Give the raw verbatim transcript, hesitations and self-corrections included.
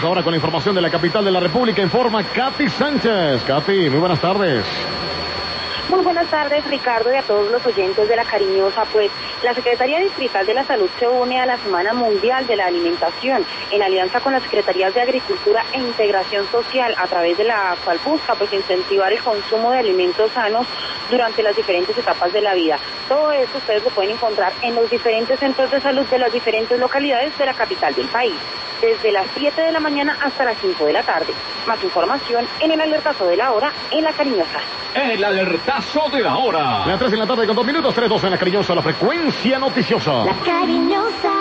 ahora con la información de la capital de la República. Informa Katy Sánchez. Katy, muy buenas tardes. Muy buenas tardes, Ricardo, y a todos los oyentes de La Cariñosa. Pues la Secretaría Distrital de la Salud se une a la Semana Mundial de la Alimentación en alianza con las Secretarías de Agricultura e Integración Social, a través de la cual busca pues incentivar el consumo de alimentos sanos durante las diferentes etapas de la vida. Todo esto ustedes lo pueden encontrar en los diferentes centros de salud de las diferentes localidades de la capital del país, desde las siete de la mañana hasta las cinco de la tarde. Más información en el alertazo de la hora en La Cariñosa. El alertazo de la hora. Las tres en la tarde con dos minutos, tres dos en La Cariñosa, la frecuencia noticiosa. La Cariñosa.